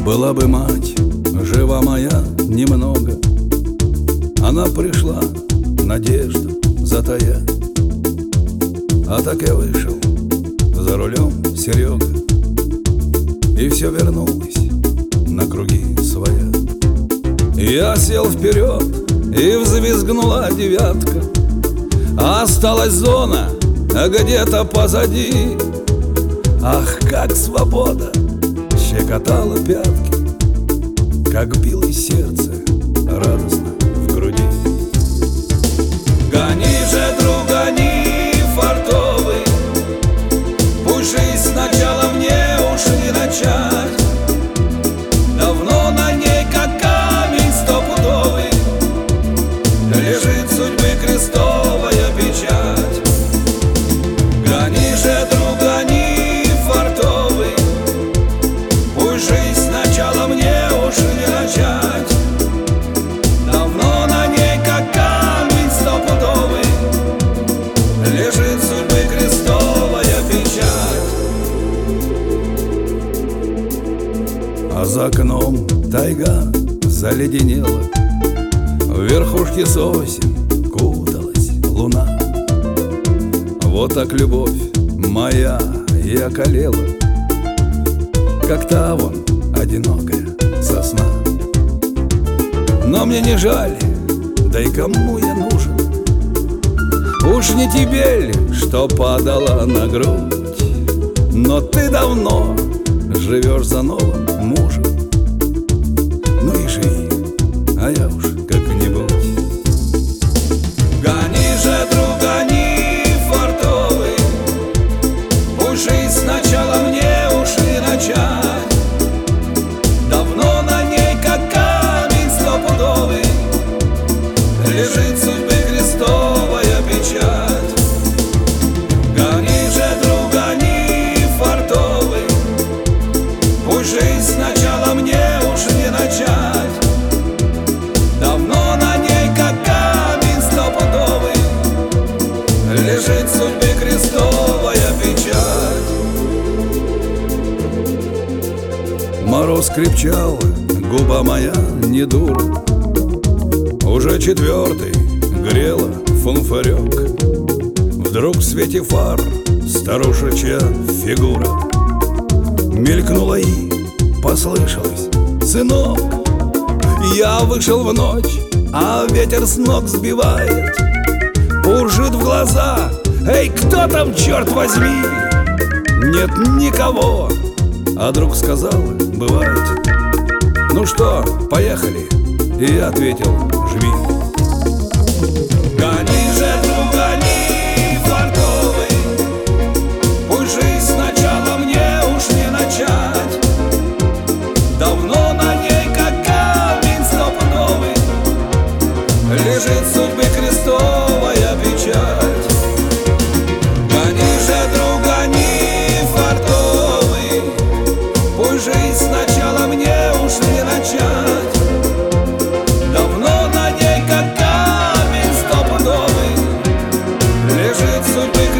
Была бы мать жива моя немного, она пришла надежду затая. А так я вышел за рулем Серега, и все вернулось на круги своя. Я сел вперед, и взвизгнула девятка, а осталась зона где-то позади. Ах, как свобода щекотала пятки, как билось сердце радостно в груди. Гони же, друг, гони, фартовый, пусть жизнь сначала мне уж не начать. Давно на ней, как камень стопудовый, лежит судьбы крестовая печать. Гони же, друг, гони, фартовый, пусть жизнь сначала мне уж не начать. Давно на ней, как камень стопудовый, лежит судьбы крестовая печать. А за окном тайга заледенела, в верхушке сосен куталась луна. Вот так любовь моя и околела, как та вон одинокая сосна. Но мне не жаль, да и кому я нужен? Уж не тебе ли, что падала на грудь? Но ты давно живешь за новым мужем. Ну и живи, а я уж как-нибудь. Гони же, друг, гони, фартовый, пусть жизнь сначала мне уж не начать. Давно на ней, как камень стопудовый, лежит судьбы крестовая печать. Гони же, друг, гони, фартовый, пусть жизнь сначала мне уж не начать. Давно на ней, как камень стопудовый, лежит судьбы крестовая печать. Мороз крепчал, губа моя не дура, уже четвертый грела фонфарек. Вдруг в свете фар старушечья фигура мелькнула и послышалось: сынок. Я вышел в ночь, а ветер с ног сбивает, буржит в глаза: эй, кто там, черт возьми? Нет никого. А друг сказал: бывает. Ну что, поехали? И я ответил: жми. Гони же, друг, гони, фартовый, пусть жизнь сначала мне уж не начать. Давно на ней, как камень стопудовый, лежит судьбы крестовая печать. Гони же, друг, гони, фартовый, пусть жизнь сначала мне уж не начать. Давно на ней, как камень стопудовый, лежит судьбы крестовая печать.